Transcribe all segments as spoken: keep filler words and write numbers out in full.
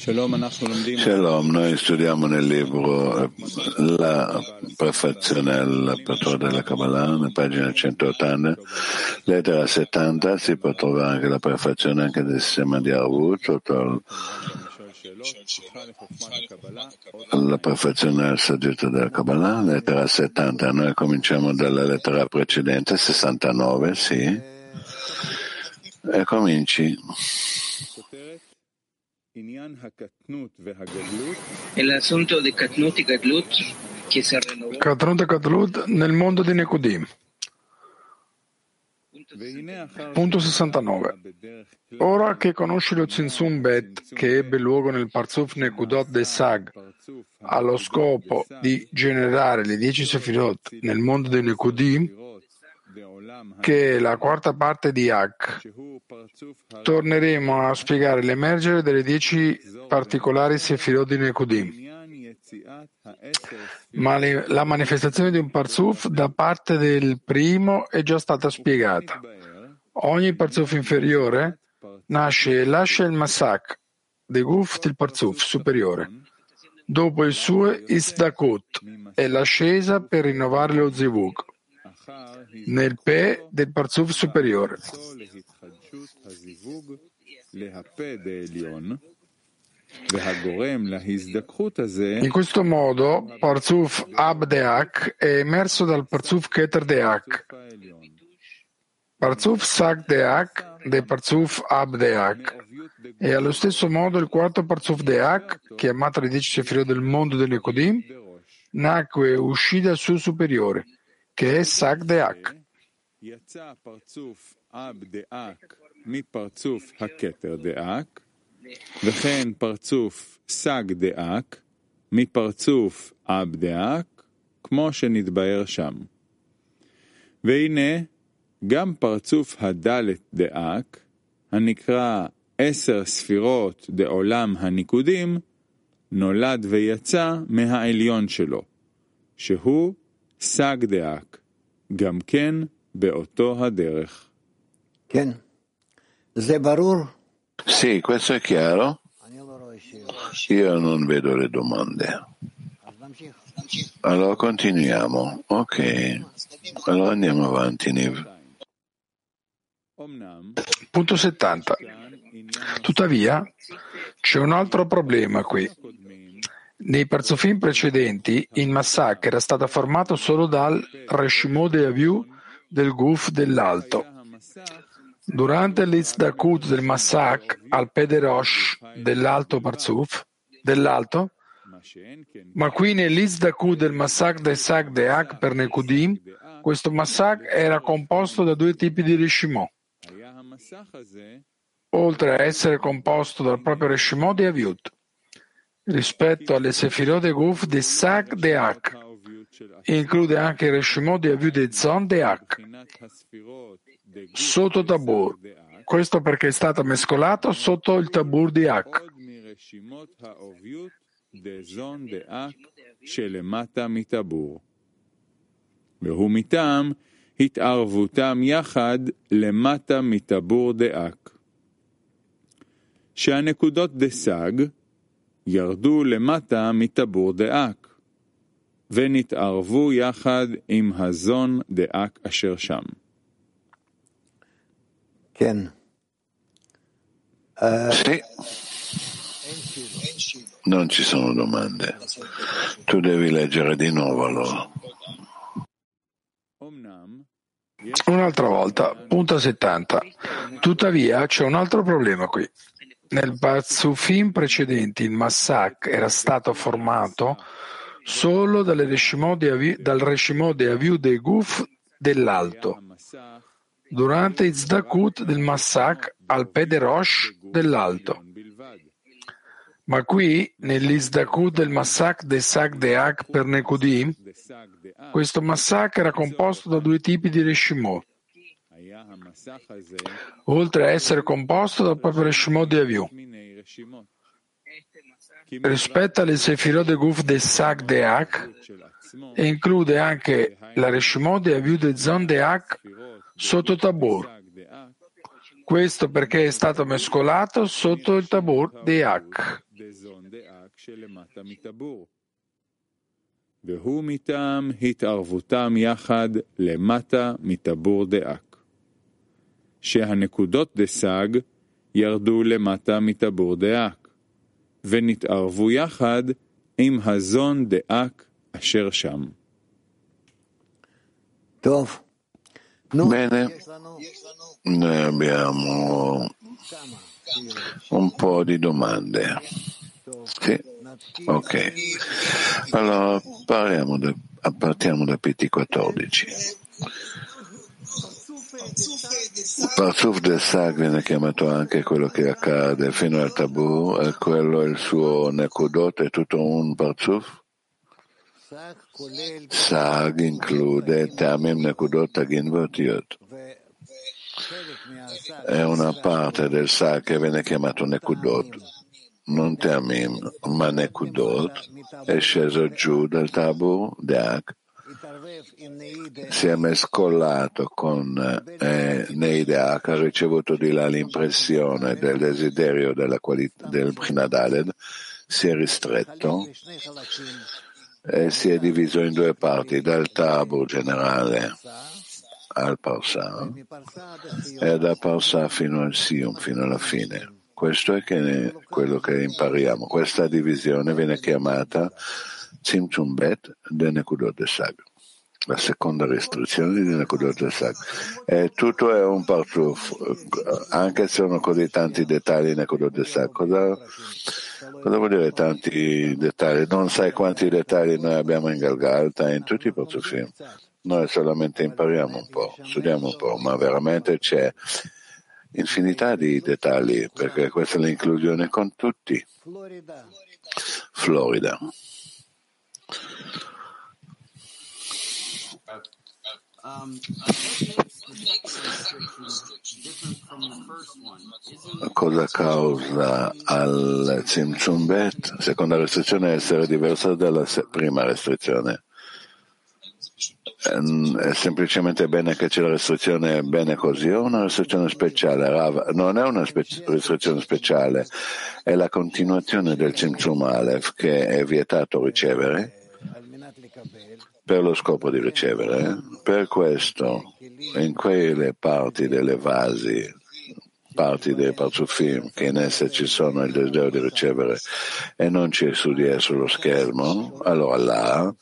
Shalom, noi studiamo nel libro la prefazione all'apertura della Kabbalah, nella pagina centottanta, lettera settanta, si può trovare anche la prefazione anche del sistema di Arvut, sotto la prefazione al saggio della Kabbalah, lettera settanta. Noi cominciamo dalla lettera precedente, sessantanove, sì, e cominci. È l'assunto di Katnut e Gadlut che si rinnovò. Katnut e Gadlut nel mondo di Nekudim. Punto sessantanove. Ora che conosci lo Tzimtzum Bet che ebbe luogo nel Parzuf Nekudot de Sag allo scopo di generare le dieci Sefirot nel mondo di Nekudim, che è la quarta parte di Ak, torneremo a spiegare l'emergere delle dieci particolari Sefirot di Nekudim. Ma le, la manifestazione di un Parzuf da parte del primo è già stata spiegata. Ogni Parzuf inferiore nasce e lascia il Masak, de Guf del Parzuf superiore. Dopo il suo Isdakut è l'ascesa per rinnovare lo Zivug nel Pe del Parzuf superiore. In questo modo Parzuf Ab Deak è emerso dal Parzuf Keter Deak. Parzuf Sag Deak de Parzuf Ab Deak e allo stesso modo il quarto Parzuf Deak, chiamato le dieci Sefirot del mondo del Nekudim, nacque e uscì dal suo superiore, che è Sag Deak. וכן פרצוף סג דאק מפרצוף אב דאק כמו שנתבאר שם. והנה גם פרצוף הדלת דאק הנקרא עשר ספירות דעולם הניקודים נולד ויצא מהעליון שלו שהוא סג דאק גם כן באותו הדרך. כן, זה ברור. Sì, questo è chiaro. Io non vedo le domande. Allora continuiamo. Ok. Allora andiamo avanti, Niv. Punto settanta. Tuttavia, c'è un altro problema qui. Nei Parzufim precedenti, il Masak era stato formato solo dal Reshimot de Aviv del Guf dell'alto. Durante l'Izdakut del Masak al Pederosh dell'alto Parzuf, dell'alto, ma qui nell'Izdakut del Masak de Sag Deak per Nekudim, questo Masak era composto da due tipi di Reshimot, oltre a essere composto dal proprio Reshimot di Aviut, rispetto alle Sefirot de Guf de Sag Deak, include anche il Reshimot di Aviut de Zon Deak, sotto Tabur, questo perché è stato mescolato sotto il Tabur di Ak. והוא מטעם התערבותם יחד למטה מטבור דאק. שהנקודות דסג ירדו למטה מטבור דאק ונתערבו יחד עם הזון דאק אשר שם. כן. Sì. Non ci sono domande. Tu devi leggere di nuovo allora. Un'altra volta, punto settanta. Tuttavia c'è un altro problema qui. Nel Parzufim precedenti il Masak era stato formato solo dalle Reshimot di Aviv, dal Reshimot de Aviv de Guf dell'alto, durante il Zdakut del Masak al Pederosh dell'alto. Ma qui, nell'Izdakut del Masak de Sag Deak per Nekudim, questo Masak era composto da due tipi di Reshimot, oltre a essere composto dal proprio Reshimot di Aviv. Rispetto alle Sefirot de Guf de Sag Deak, e include anche la Reshimot di Aviv de Zon Deak sotto Tabur. Questo perché è stato mescolato sotto il Tabur di Ak. והוא מטעם התערבותם יחד למטה מטבור דאק. שהנקודות דסג ירדו למטה מטבור דאק, ונתערבו יחד עם הזון דאק אשר שם. טוב. Bene, noi abbiamo un po' di domande. Sì, ok. Allora parliamo da, partiamo da P T quattordici. Parzuf del Sag viene chiamato anche quello che accade fino al tabù, e quello è il suo Nekudot, è tutto un Parzuf? Sag include Tamim, Nekudot, Tagin, Vertiot. È una parte del Sag che viene chiamato Nekudot, non Tamim, ma Nekudot, è sceso giù dal tabù, Deak, si è mescolato con eh, Neideak, ha ricevuto di là l'impressione del desiderio della qualità del Brinadaled, si è ristretto e si è diviso in due parti, dal Tabur generale al Parsa e da Parsa fino al Sium, fino alla fine. Questo è che quello che impariamo. Questa divisione viene chiamata Tzimtzum Bet de Nekudot de Sag, la seconda restrizione di Nekudot de Sag. E tutto è un Parzuf, anche se sono così tanti dettagli in Nekudot de Sag. Cosa, cosa vuol dire tanti dettagli? Non sai quanti dettagli noi abbiamo in Galgalta, in tutti i Parzufim. Noi solamente impariamo un po', studiamo un po', ma veramente c'è infinità di dettagli, perché questa è l'inclusione con tutti. Florida. Cosa causa al Tzimtzum Bet? Seconda restrizione essere diversa dalla prima restrizione. È semplicemente bene che c'è la restrizione bene così o una restrizione speciale? Rav, non è una spe- restrizione speciale, è la continuazione del Tzimtzum Aleph che è vietato ricevere per lo scopo di ricevere. Per questo in quelle parti delle vasi, parti dei Parzufim che in esse ci sono il desiderio di ricevere e non c'è su di esso lo schermo, allora là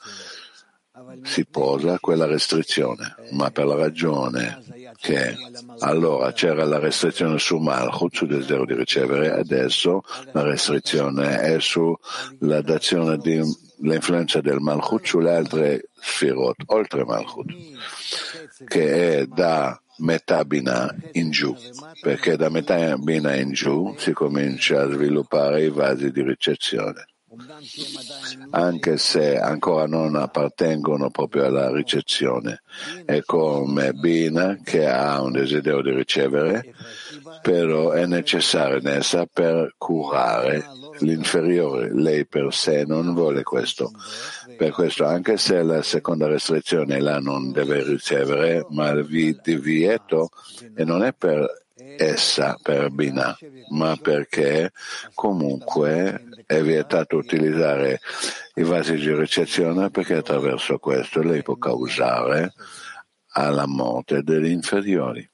si posa quella restrizione, ma per la ragione che allora c'era la restrizione su Malchut, sul desiderio di ricevere, adesso la restrizione è sulla dazione di l'influenza del Malchut sulle altre sfirot, oltre Malchut, che è da metà Bina in giù, perché da metà Bina in giù si comincia a sviluppare i vasi di ricezione. Anche se ancora non appartengono proprio alla ricezione, è come Bina che ha un desiderio di ricevere, però è necessario in essa per curare l'inferiore. Lei per sé non vuole questo. Per questo, anche se la seconda restrizione là non deve ricevere, ma il divieto e non è per essa, per Bina, ma perché comunque è vietato utilizzare i vasi di ricezione, perché attraverso questo lei può causare alla morte degli inferiori.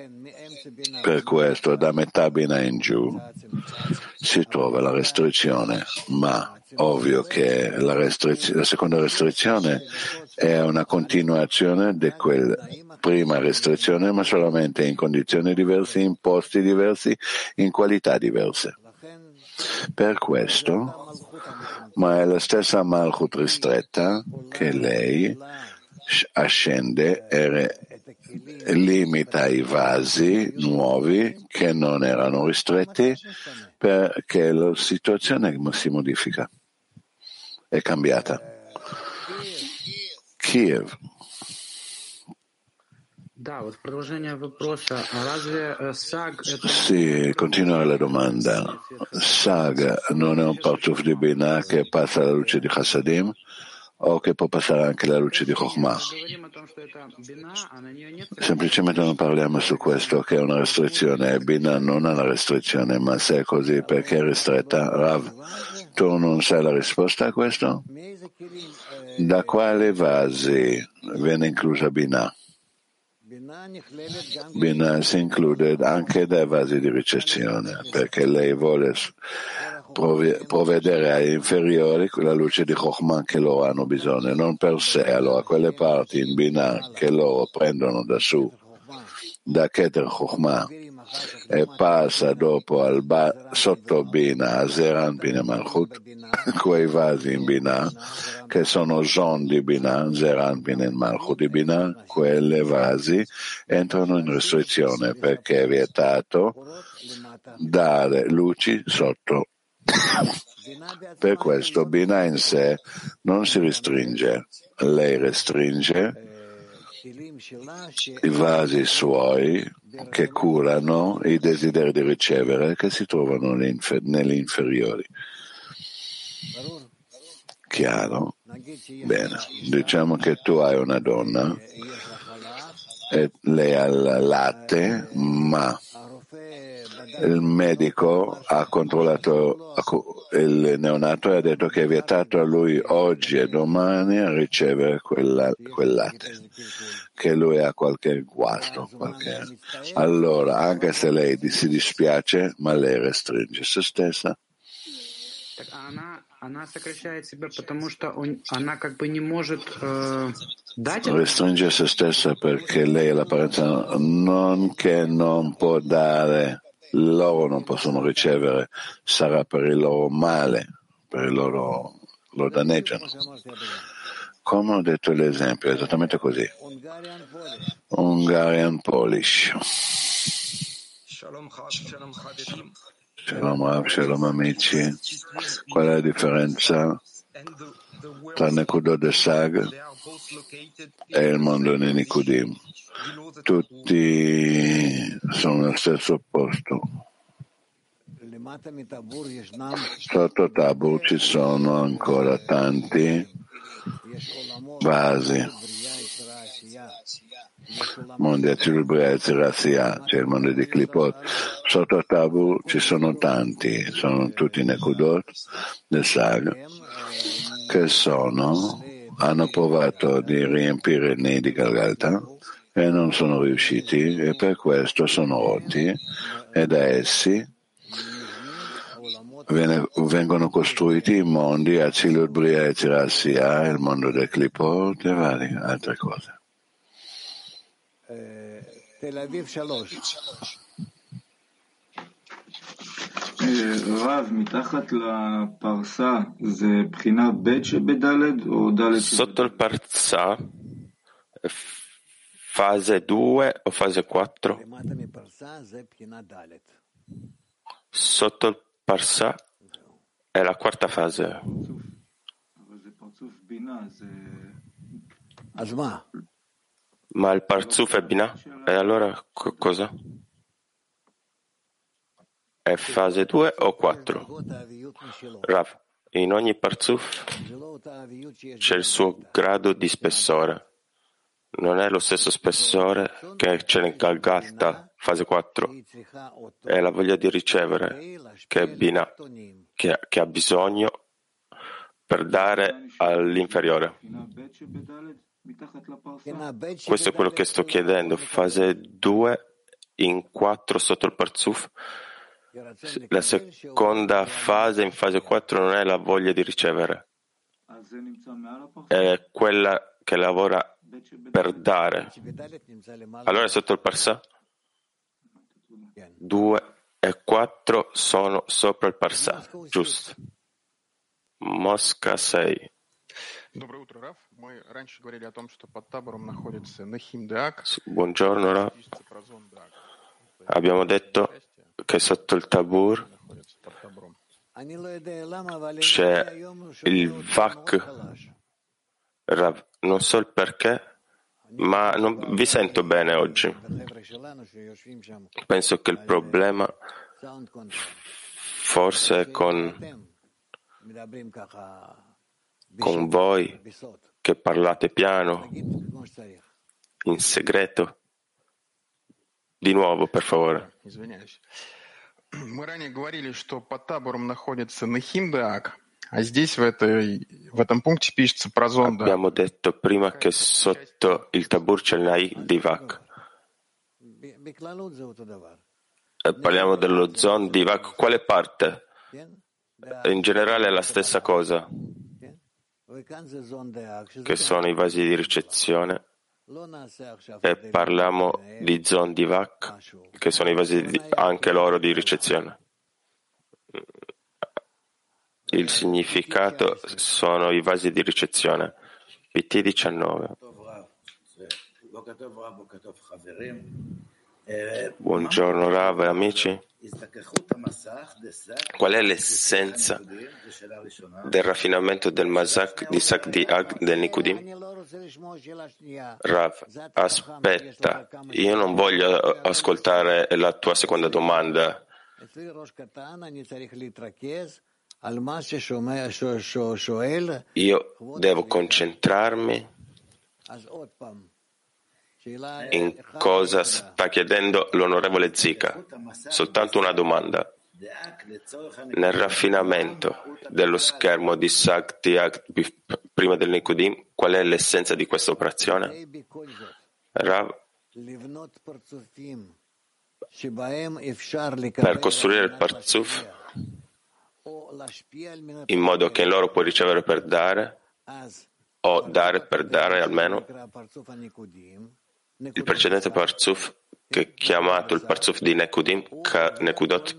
Per questo da metà Bina in giù si trova la restrizione, ma ovvio che la, restrizio- la seconda restrizione è una continuazione di quella prima restrizione, ma solamente in condizioni diverse, in posti diversi, in qualità diverse. Per questo, ma è la stessa Malchut ristretta che lei ascende e limita i vasi nuovi che non erano ristretti, perché la situazione si modifica, è cambiata. Kiev. Sì, continua la domanda. Sag non è un Parzuf di Bina che passa alla luce di Chassadim o che può passare anche alla luce di Chokhmah? Semplicemente non parliamo su questo, che è una restrizione, e Bina non è una restrizione, ma se è così, perché è ristretta? Rav, tu non sai la risposta a questo? Da quali vasi viene inclusa Bina? Bina si include anche dai vasi di ricezione, perché lei vuole provvedere agli inferiori la luce di Chokhmah che loro hanno bisogno, non per sé. Allora quelle parti in Bina che loro prendono da su, da Keter Chokhmah, e passa dopo al ba- sotto Bina, a Zeran Bina Malchut, quei vasi in Bina che sono Zon di Bina, Zeran Bina e Malchut di Bina, quelle vasi entrano in restrizione perché è vietato dare luci sotto. Per questo Bina in sé non si restringe, lei restringe i vasi suoi che curano i desideri di ricevere che si trovano negli inferiori. Chiaro? Bene, diciamo che tu hai una donna e lei ha il latte, ma il medico ha controllato il neonato e ha detto che è vietato a lui oggi e domani a ricevere quella, quel latte, che lui ha qualche guasto. Qualche... Allora, anche se lei si dispiace, ma lei restringe se stessa. Restringe se stessa perché lei è l'apparenza non che non può dare, loro non possono ricevere, sarà per il loro male, per il loro, lo danneggiano. Come ho detto l'esempio, è esattamente così. Hungarian Polish. Shalom Rav, shalom amici. Qual è la differenza tra Nekudot de Sag e il mondo di Nikudim? Tutti sono nello stesso posto. Sotto Tabur ci sono ancora tanti vasi. Mondi Atzilut Bria Yetzirah Asiya, c'è il mondo di Klipot. Sotto Tabur ci sono tanti, sono tutti Nekudot del Sag che sono, hanno provato di riempire il nei di Galgalta e non sono riusciti e per questo sono rotti e da essi Viene, vengono costruiti i mondi Atzilut Bria Yetzirah Asiya, il mondo del Klipot e varie altre cose. Tel Aviv שלוש. רב, מתחת לפרסה זה בחינה ב' שבד' או ד'? Sotto il parsa fase due o fase quattro? Sotto il parsa è la quarta fase. Ma il parzuf è Binah? E allora co- cosa? È fase due o quattro? Rav, in ogni parzuf c'è il suo grado di spessore. Non è lo stesso spessore che c'è nel Galgalta, fase quattro. È la voglia di ricevere, che è Binah, che, che ha bisogno per dare all'inferiore. Questo è quello che sto chiedendo. Fase due in quattro sotto il parzuf. La seconda fase in fase quattro non è la voglia di ricevere, è quella che lavora per dare. Allora sotto il parsa due e quattro sono sopra il parsa, giusto? Mosca sei. Buongiorno Rav. Abbiamo detto che sotto il Tabur c'è il Vak. Rav, non so il perché, ma non vi sento bene oggi. Penso che il problema forse è con, con voi che parlate piano in segreto? Di nuovo, per favore. Мы ранее говорили, что под табором находится Нахимдаак, а здесь в этой в этом пункте пишется про зонда. Abbiamo detto prima che sotto il tabur c'è il Nahi Divak. Parliamo dello Zon Divak. Quale parte? In generale è la stessa cosa, che sono i vasi di ricezione, e parliamo di Zon Divak, che sono i vasi di, anche loro di ricezione. Il significato sono i vasi di ricezione. P T diciannove. Buongiorno Rav e amici. Qual è l'essenza del raffinamento del Masak di Sakdi Ag del Nikudim? Rav, aspetta, io non voglio ascoltare la tua seconda domanda. Io devo concentrarmi in cosa sta chiedendo l'onorevole Zika. Soltanto una domanda. Nel raffinamento dello schermo di Sakti prima del Nikudim, qual è l'essenza di questa operazione? Rav, per costruire il Parzuf in modo che in loro può ricevere per dare, o dare per dare almeno. Il precedente Parzuf, che è chiamato il Parzuf di Nekudim, Nekudot,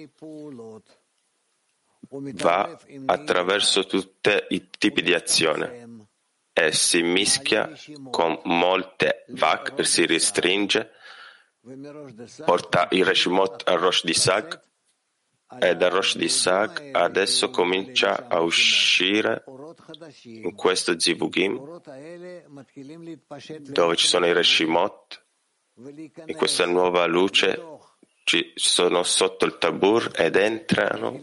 va attraverso tutti i tipi di azione e si mischia con molte Vak e si restringe, porta il Reshimot al Rosh di Sag, e dal Rosh di Sag adesso comincia a uscire in questo Zivugim dove ci sono i Reshimot, e questa nuova luce ci sono sotto il tabur ed entrano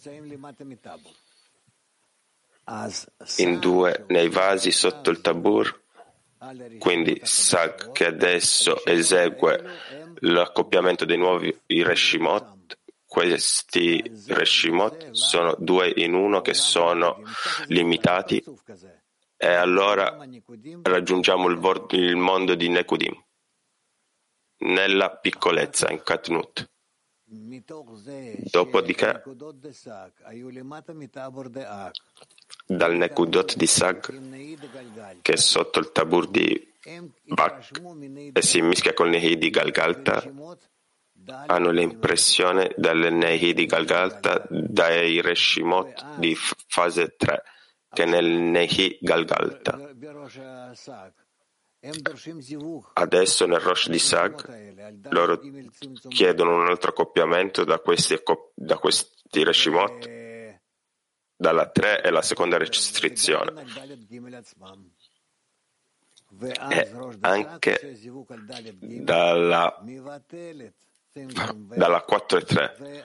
in due nei vasi sotto il tabur. Quindi Sag, che adesso esegue l'accoppiamento dei nuovi Reshimot, questi Reshimot sono due in uno che sono limitati, e allora raggiungiamo il, vor- il mondo di Nekudim nella piccolezza, in Katnut. Dopodiché dal Nekudot di Sag, che è sotto il tabur di Bak e si mischia col Nehi di Galgalta, hanno l'impressione dalle Nehi di Galgalta, dai Reshimot di fase tre, che nel Nehi Galgalta. Adesso nel Rosh di Sag loro chiedono un altro accoppiamento da questi, da questi Reshimot, dalla tre e la seconda restrizione, e anche dalla dalla quattro e tre,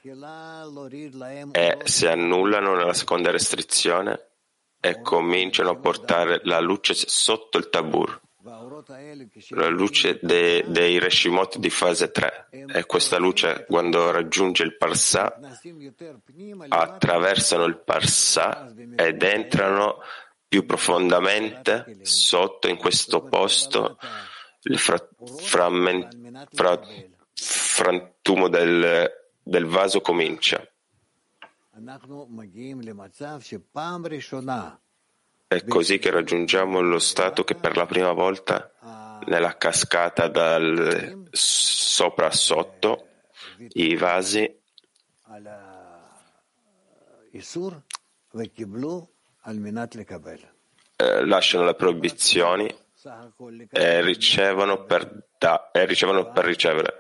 e si annullano nella seconda restrizione e cominciano a portare la luce sotto il tabur, la luce de, dei Reshimot di fase tre, e questa luce, quando raggiunge il Parsa, attraversano il Parsa ed entrano più profondamente sotto, in questo posto, il fra, frammen, fra, frantumo del, del vaso comincia. È così che raggiungiamo lo stato che per la prima volta nella cascata dal sopra a sotto i vasi eh, lasciano le proibizioni e ricevono per, da, e ricevono per ricevere.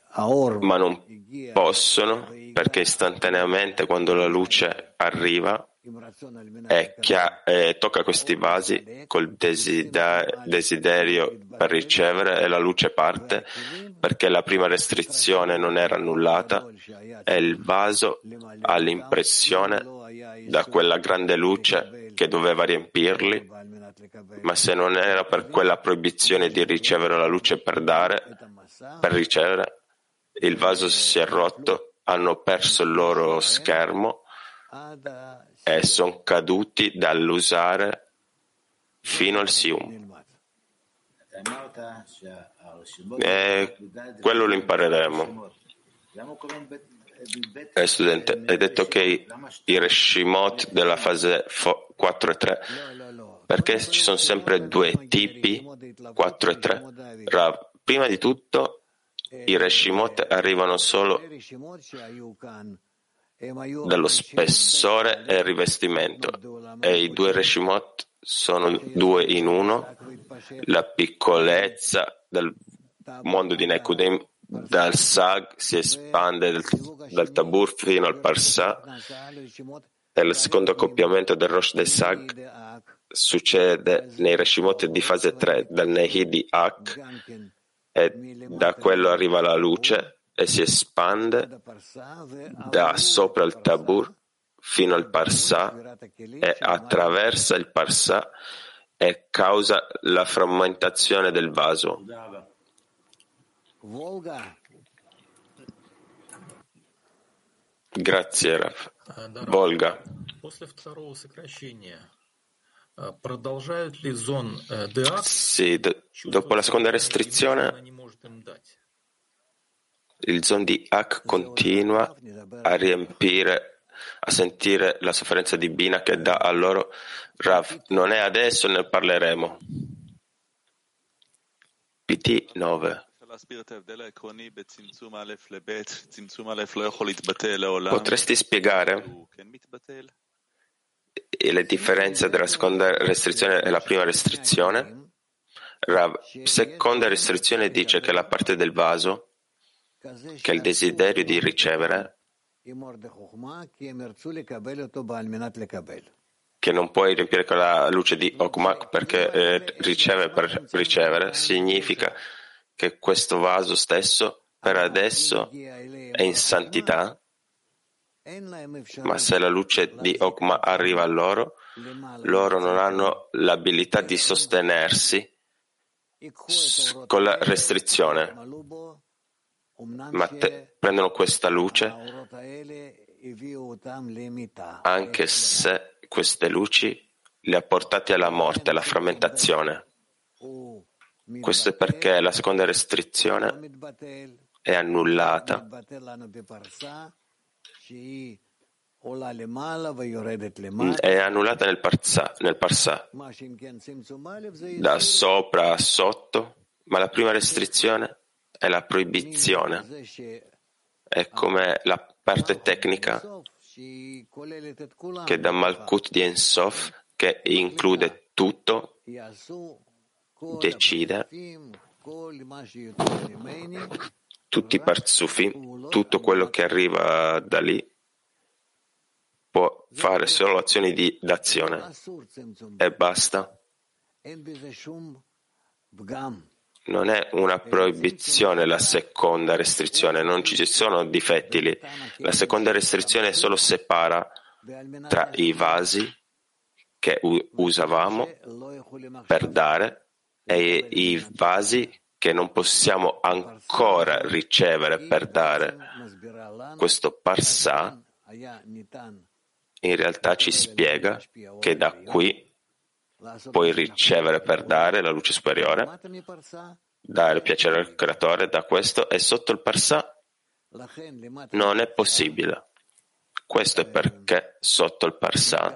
Ma non possono, perché istantaneamente, quando la luce arriva, e chia- e tocca questi vasi col desida- desiderio per ricevere e la luce parte, perché la prima restrizione non era annullata e il vaso ha l'impressione da quella grande luce che doveva riempirli, ma se non era per quella proibizione di ricevere la luce per dare, per ricevere, il vaso si è rotto, hanno perso il loro schermo e sono caduti dall'usare fino al Sium. E quello lo impareremo. Eh, studente, hai detto che i Reshimot della fase quattro e tre, perché ci sono sempre due tipi, quattro e tre? Rav, prima di tutto i Reshimot arrivano solo dallo spessore e il rivestimento, e i due Reshimot sono due in uno, la piccolezza del mondo di Nekudim dal Sag si espande dal, dal Tabur fino al Parsa, e il secondo accoppiamento del Rosh dei Sag succede nei Reshimot di fase tre, dal Nehi di Ak, e da quello arriva la luce e si espande da sopra il Tabur fino al Parsa e attraversa il Parsa e causa la frammentazione del vaso. Grazie, Rav. Volga. Sì, d- dopo la seconda restrizione il zon di Ak continua a riempire, a sentire la sofferenza di Bina che dà a loro. Rav, non è adesso, ne parleremo. P T nove. Potresti spiegare le differenze della seconda restrizione e la prima restrizione? Rav, seconda restrizione dice che la parte del vaso, che è il desiderio di ricevere, che non puoi riempire con la luce di Okmak perché eh, riceve per ricevere, significa che questo vaso stesso per adesso è in santità, ma se la luce di Okma arriva a loro, loro non hanno l'abilità di sostenersi con la restrizione, ma te, prendono questa luce anche se queste luci le ha portate alla morte, alla frammentazione. Questo è perché la seconda restrizione è annullata è annullata nel Parsa, nel Parsa, da sopra a sotto, ma la prima restrizione è la proibizione, è come la parte tecnica che da Malkut di Ensof, che include tutto, decide tutti i parzufim, tutto quello che arriva da lì può fare solo azioni di d'azione e basta. Non è una proibizione la seconda restrizione, non ci sono difetti lì. La seconda restrizione solo separa tra i vasi che usavamo per dare e i vasi che non possiamo ancora ricevere per dare. Questo Parsa in realtà ci spiega che da qui puoi ricevere per dare la luce superiore, dare piacere al creatore da questo, e sotto il Parsa non è possibile. Questo è perché sotto il Parsa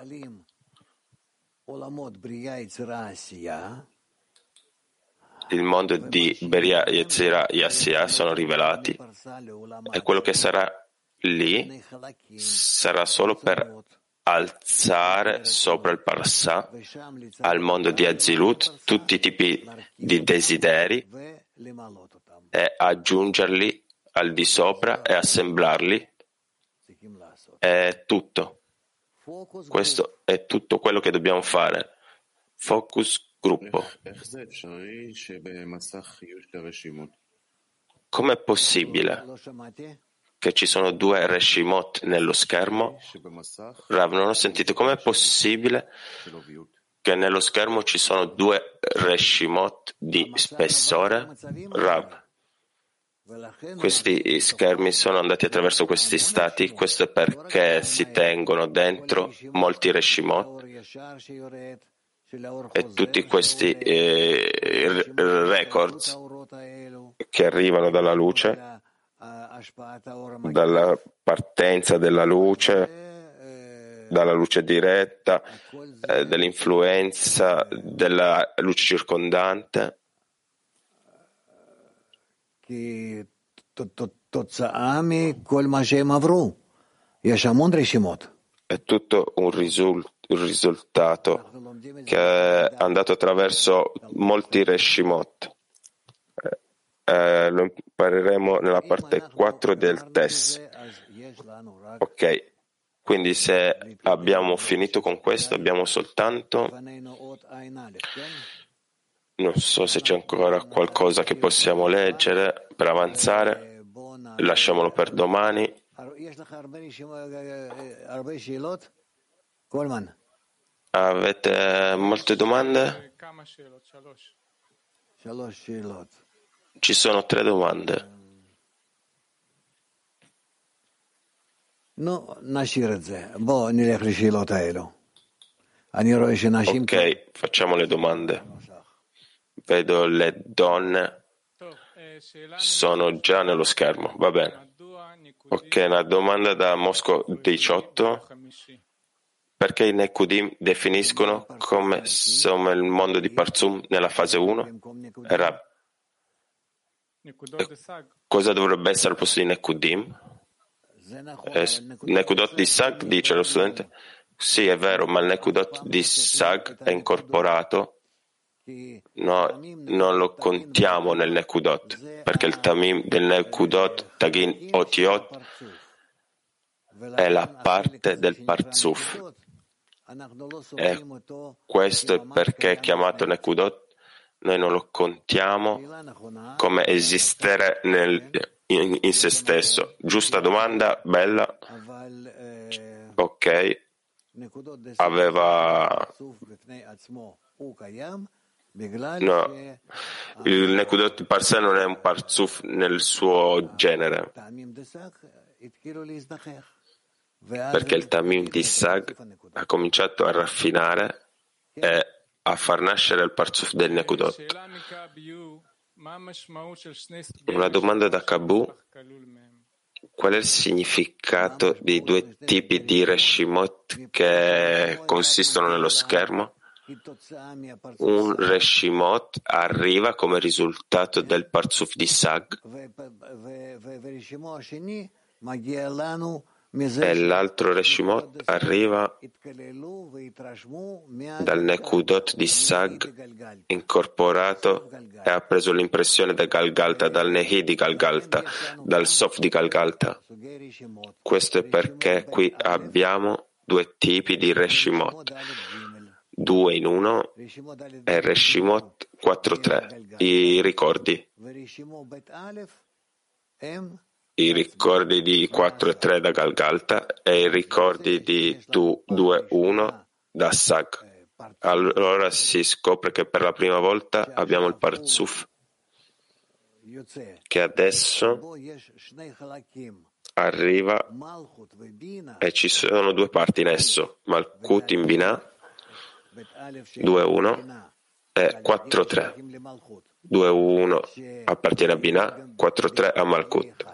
il mondo di Beria, Yetzira e Yassia sono rivelati, e quello che sarà lì sarà solo per alzare sopra il Parsa al mondo di Azilut tutti i tipi di desideri e aggiungerli al di sopra e assemblarli. È tutto. Questo è tutto quello che dobbiamo fare. Focus gruppo. Com'è possibile che ci sono due Reshimot nello schermo? Rav, non ho sentito. Com'è possibile che nello schermo ci sono due Reshimot di spessore? Rav, questi schermi sono andati attraverso questi stati, questo è perché si tengono dentro molti Reshimot e tutti questi eh, records che arrivano dalla luce, dalla partenza della luce, dalla luce diretta, eh, dell'influenza della luce circondante. È tutto un, risul- un risultato che è andato attraverso molti Reshimot. Eh, eh, lo impareremo nella parte quattro del test. Ok, quindi se abbiamo finito con questo, abbiamo soltanto, non so se c'è ancora qualcosa che possiamo leggere per avanzare, lasciamolo per domani. Avete molte domande? Ci sono tre domande. Ok, facciamo le domande. Vedo le donne sono già nello schermo, va bene. Ok, una domanda da Mosco diciotto. Perché i Nekudim definiscono come sono il mondo di Parzum nella fase uno? Rav, cosa dovrebbe essere al posto di Nekudim? Eh, Nekudot di Sag, dice lo studente. Sì, è vero, ma il Nekudot di Sag è incorporato. No, non lo contiamo nel Nekudot, perché il Tamim del Nekudot, Tagin Otiot, è la parte del Parzuf. E questo è perché è chiamato Nekudot, noi non lo contiamo come esistere nel, in, in se stesso. Giusta domanda, bella. Ok, aveva... No, il Nekudot di par sé non è un Parzuf nel suo genere, perché il Tamim di Sag ha cominciato a raffinare e a far nascere il Parzuf del Nekudot. Una domanda da Kabu: qual è il significato dei due tipi di Reshimot che consistono nello schermo? Un Reshimot arriva come risultato del Parzuf di Sag e l'altro Reshimot arriva dal Nekudot di Sag incorporato e ha preso l'impressione da Galgalta, dal Nehi di Galgalta, dal Sof di Galgalta. Questo è perché qui abbiamo due tipi di Reshimot, due in uno, e Reshimot quattro tre. I ricordi i ricordi di quattro e tre da Galgalta e i ricordi di due uno da Sag. Allora si scopre che per la prima volta abbiamo il Parzuf che adesso arriva e ci sono due parti in esso, Malkut in Binah due uno e quattro tre. due uno appartiene a Binah, quattro tre a Malkut.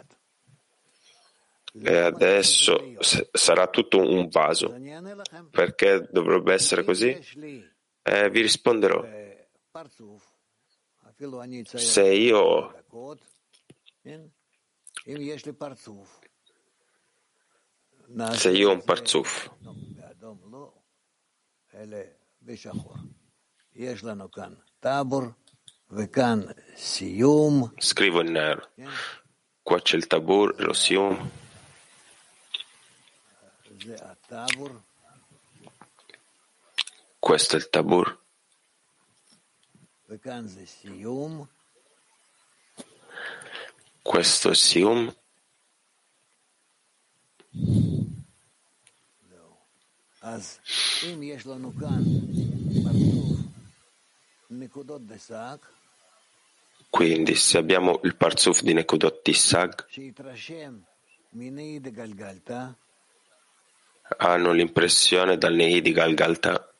E adesso sarà tutto un vaso. Perché dovrebbe essere così? Eh, vi risponderò. Se io se io ho un Parzuf, scrivo in nero. Qua c'è il Tabur, lo Sium. questo è il tabur. Questo è Sium. Quindi se abbiamo il parzuf di Nekudot di Sag, hanno l'impressione dal Nehi di Galgalta,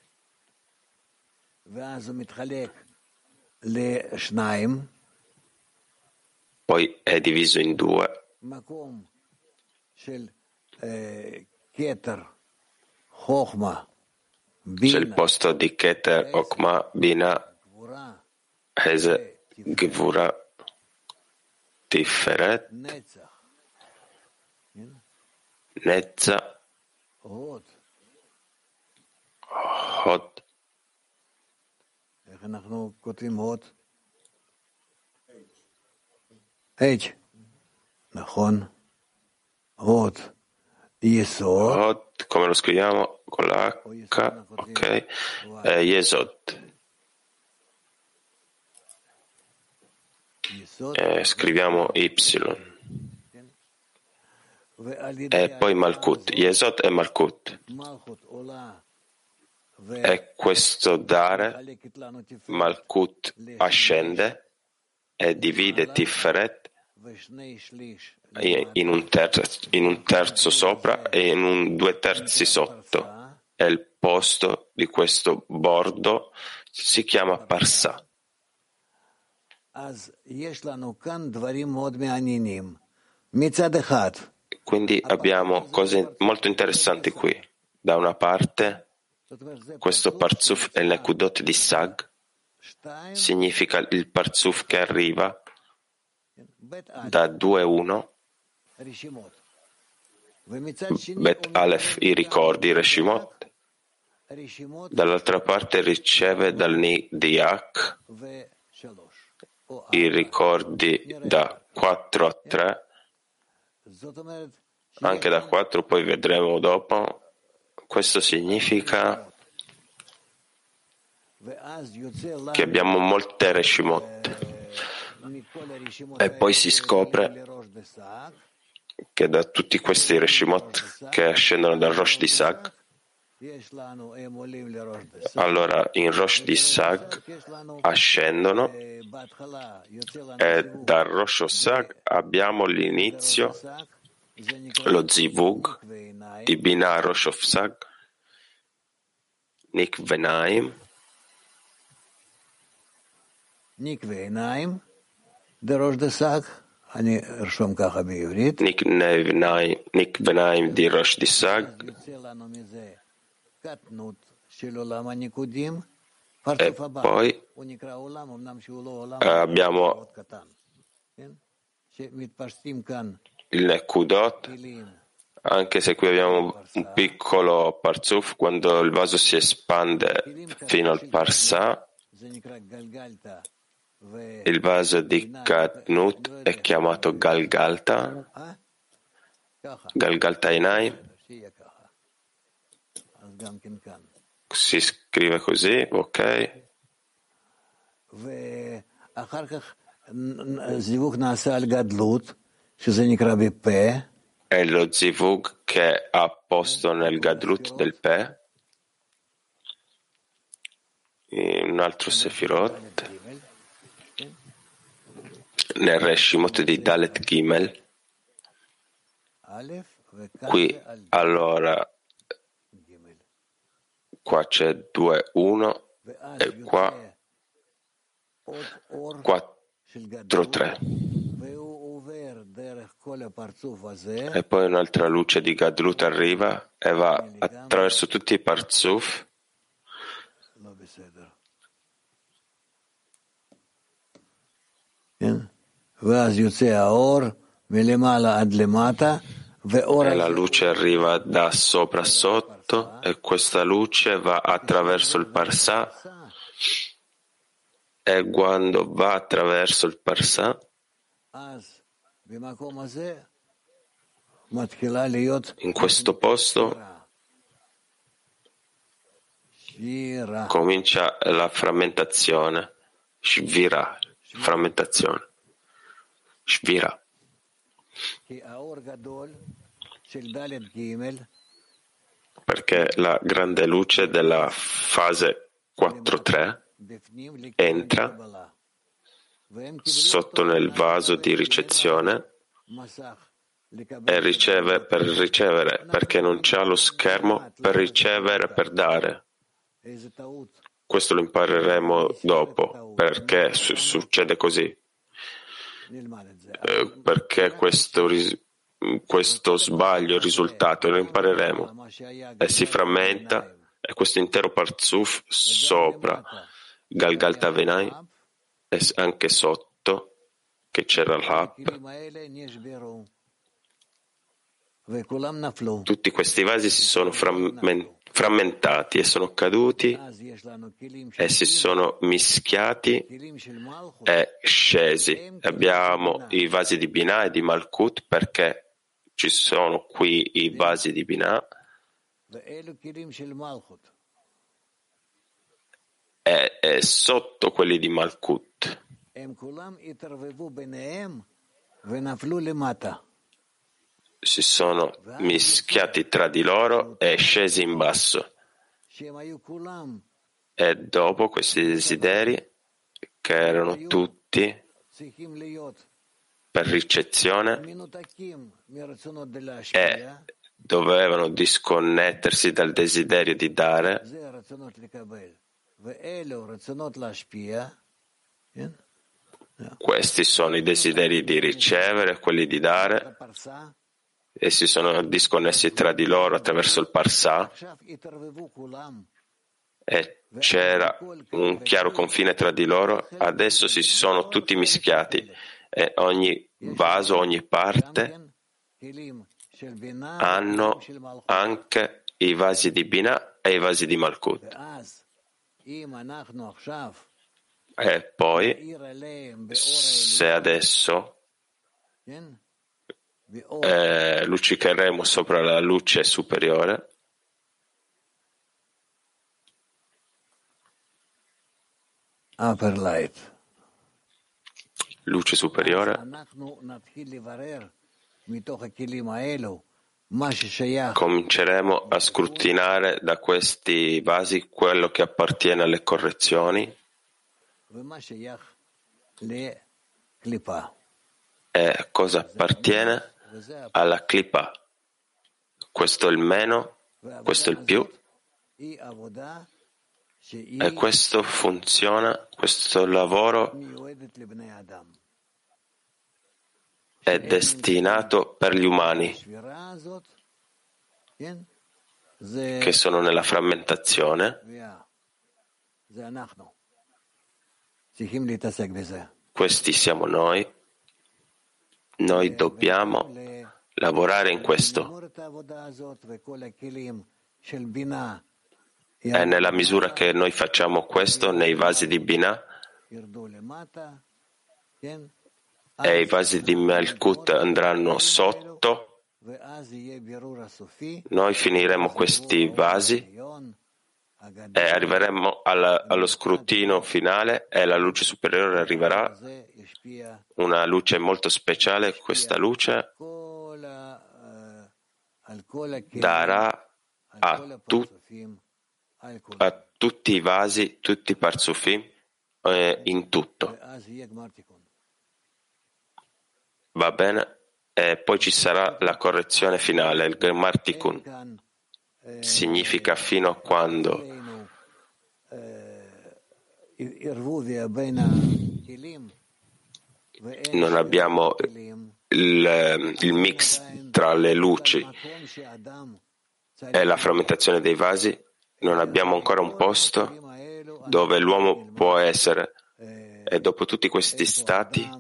poi è diviso in due. C'è il posto di Keter, Okma, Bina, Heze, Gevura, Tiferet, Netza, Hod. H. נכון. Hod. Yesod. Hod, come lo scriviamo? Con la H, ok. Eh, Yesod. Eh, scriviamo Y. E poi Malkut. Yesod e Malkut. E questo dare, Malkut ascende e divide Tiferet in un, terzo, in un terzo sopra e in un due terzi sotto. E il posto di questo bordo si chiama Parsa. Quindi abbiamo cose molto interessanti qui. Da una parte, questo Parzuf è il Nekudot di Sag, significa il Parzuf che arriva da due uno, Bet Aleph, i ricordi, Reshimot, dall'altra parte riceve dal Ni di Ak i ricordi da quattro a tre, anche da quattro, poi vedremo dopo. Questo significa che abbiamo molte Reshimot. E poi si scopre che da tutti questi Reshimot che ascendono dal Rosh di Sag, allora in Rosh di Sag ascendono e dal Rosh Sag abbiamo l'inizio, lo Zivug di Binah Rosh of Sag, Nik Venaim, Nik Venaim, דרוש דסק, אני ארשום ככה בעברית. Nik Venaim di Rosh di Sag. E poi abbiamo il Nekudot, anche se qui abbiamo un piccolo Parzuf, quando il vaso si espande fino al Parsa, il vaso di Katnut è chiamato Galgalta, Galgalta Enai, si scrive così, ok? È lo Zivug che ha posto nel Gadlut del Pe, in un altro Sefirot, nel Reshimot di Dalet Gimel. Qui allora qua c'è due uno e qua quattro tre, e poi un'altra luce di Gadlut arriva e va attraverso tutti i Parzuf. E la luce arriva da sopra a sotto e questa luce va attraverso il Parsa, e quando va attraverso il Parsa in questo posto comincia la frammentazione, shvira, frammentazione, shvira. Perché la grande luce della fase quattro tre entra sotto nel vaso di ricezione e riceve per ricevere, perché non c'è lo schermo per ricevere, per dare. Questo lo impareremo dopo, perché su- succede così. Eh, perché questo, ris- questo sbaglio, il risultato, lo impareremo. E si frammenta, e questo intero parzuf sopra Galgalta Venai, e anche sotto, che c'era l'Hap, tutti questi vasi si sono frammen- frammentati e sono caduti e si sono mischiati e scesi. Abbiamo i vasi di Binah e di Malkut perché ci sono qui i vasi di Binah e, e sotto quelli di Malkut. Si sono mischiati tra di loro e scesi in basso. E dopo questi desideri, che erano tutti per ricezione e dovevano disconnettersi dal desiderio di dare, questi sono i desideri di ricevere, quelli di dare, e si sono disconnessi tra di loro attraverso il Parsà, e c'era un chiaro confine tra di loro. Adesso si sono tutti mischiati e ogni vaso, ogni parte hanno anche i vasi di Binah e i vasi di Malkut. E poi, se adesso eh, luccicheremo sopra la luce superiore, upper light, luce superiore, cominceremo a scrutinare da questi vasi quello che appartiene alle correzioni e cosa appartiene alla clipa. Questo è il meno, questo è il più, e questo funziona, questo lavoro è destinato per gli umani che sono nella frammentazione. Questi siamo noi. Noi dobbiamo lavorare in questo. E nella misura che noi facciamo questo nei vasi di Binah e i vasi di Malkut andranno sotto, noi finiremo questi vasi e arriveremo alla, allo scrutino finale e la luce superiore arriverà, una luce molto speciale. Questa luce darà a, tu, a tutti i vasi, tutti i parzufim, eh, in tutto. Va bene? E poi ci sarà la correzione finale, il Gemar Tikkun. Significa fino a quando non abbiamo il, il mix tra le luci e la frammentazione dei vasi, non abbiamo ancora un posto dove l'uomo può essere, e dopo tutti questi stati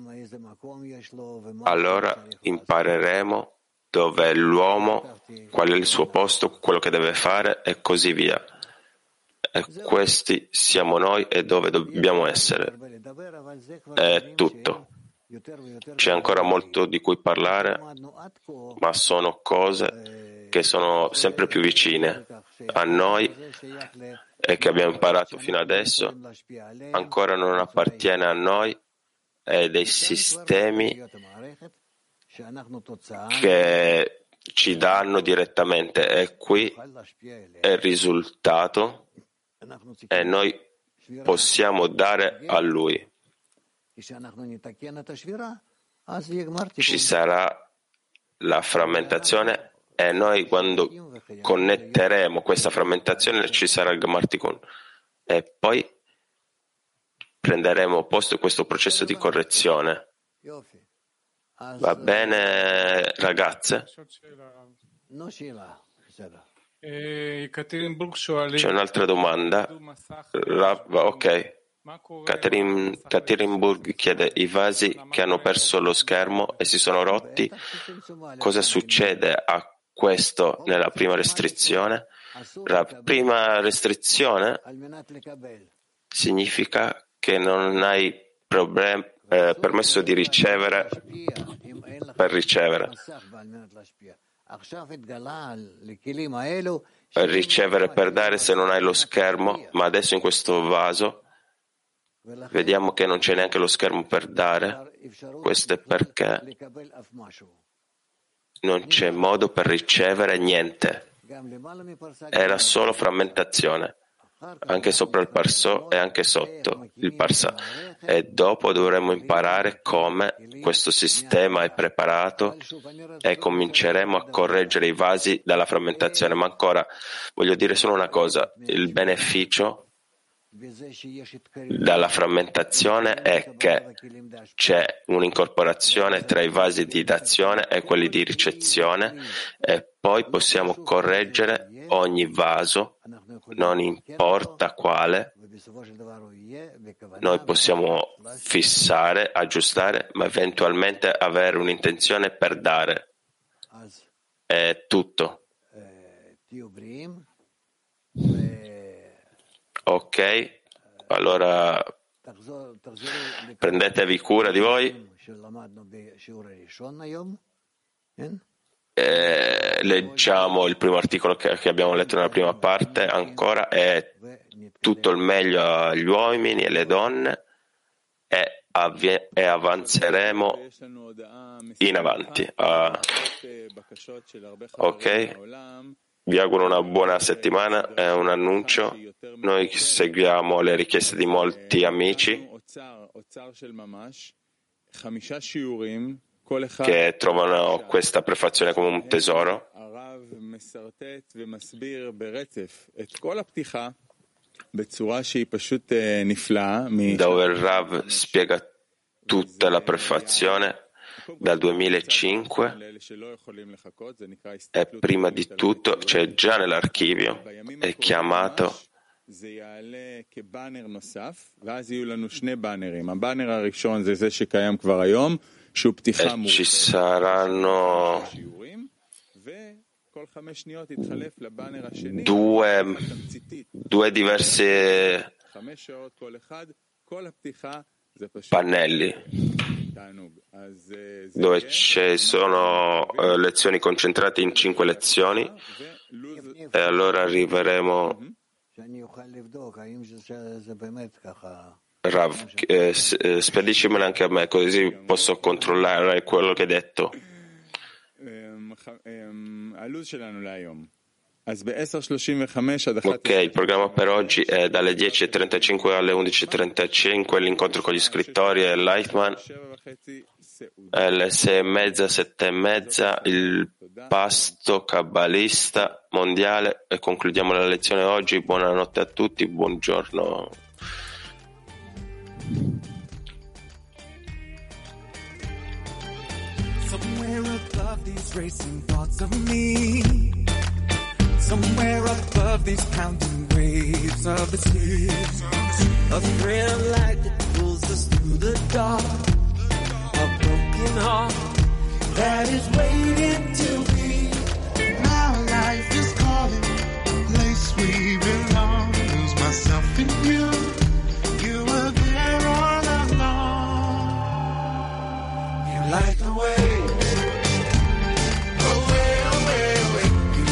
allora impareremo dove è l'uomo, qual è il suo posto, quello che deve fare e così via. E questi siamo noi e dove dobbiamo essere. È tutto. C'è ancora molto di cui parlare, ma sono cose che sono sempre più vicine a noi e che abbiamo imparato fino adesso, ancora non appartiene a noi, e dei sistemi che ci danno direttamente, e qui è il risultato e noi possiamo dare a lui. Ci sarà la frammentazione e noi quando connetteremo questa frammentazione ci sarà il Gamartikun e poi prenderemo posto in questo processo di correzione. Va bene, ragazze? C'è un'altra domanda. Ok. Katerinburg chiede: i vasi che hanno perso lo schermo e si sono rotti, cosa succede a questo nella prima restrizione? La prima restrizione significa che non hai problem- eh, permesso di ricevere per ricevere. Ricevere per dare se non hai lo schermo, ma adesso in questo vaso vediamo che non c'è neanche lo schermo per dare. Questo è perché non c'è modo per ricevere niente. Era solo frammentazione, anche sopra il parsò e anche sotto il parsà. E dopo dovremo imparare come questo sistema è preparato e cominceremo a correggere i vasi dalla frammentazione. Ma ancora voglio dire solo una cosa: il beneficio dalla frammentazione è che c'è un'incorporazione tra i vasi di dazione e quelli di ricezione e poi possiamo correggere ogni vaso, non importa quale, noi possiamo fissare, aggiustare, ma eventualmente avere un'intenzione per dare. È tutto. Ok, allora prendetevi cura di voi. Eh, leggiamo il primo articolo che, che abbiamo letto nella prima parte ancora, è tutto il meglio agli uomini e alle donne e, avvie, e avanzeremo in avanti. Uh, ok? Vi auguro una buona settimana. È un annuncio. Noi seguiamo le richieste di molti amici che trovano questa prefazione come un tesoro, dove il Rav spiega tutta la prefazione dal duemilacinque e prima di tutto c'è già nell'archivio, è chiamato e ci saranno due, due diversi pannelli dove ci sono uh, lezioni concentrate in cinque lezioni e allora arriveremo. Rav, eh, spedicimelo anche a me così posso controllare quello che hai detto. Ok, il programma per oggi è dalle dieci e trentacinque alle undici e trentacinque l'incontro con gli scrittori e Lightman, alle sei e mezza, sette e mezza il pasto kabbalista mondiale e concludiamo la lezione oggi. Buonanotte a tutti, buongiorno. Somewhere above these racing thoughts of me, somewhere above these pounding waves of the sea, a thrill like that pulls us through the dark, a broken heart that is waiting to be. Our life is calling, a place we belong. Lose myself in you, you were there all along. You light the way. Away, away, away. You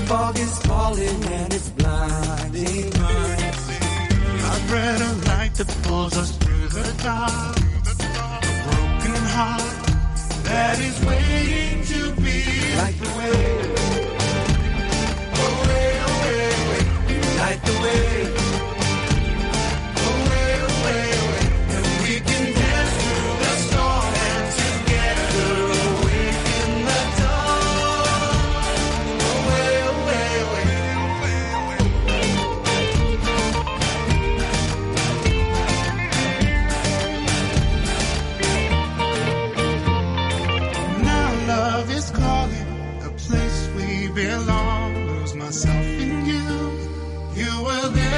fog is falling and it's blinding us. I've read a light that pulls us through the dark. A broken heart that is waiting to be Light the way, away, away, away. Light the way, away, away, away. And we can dance through the storm and together awake in the dawn. Away, away, away. Now love is calling, a place we belong. Lose myself in you. You will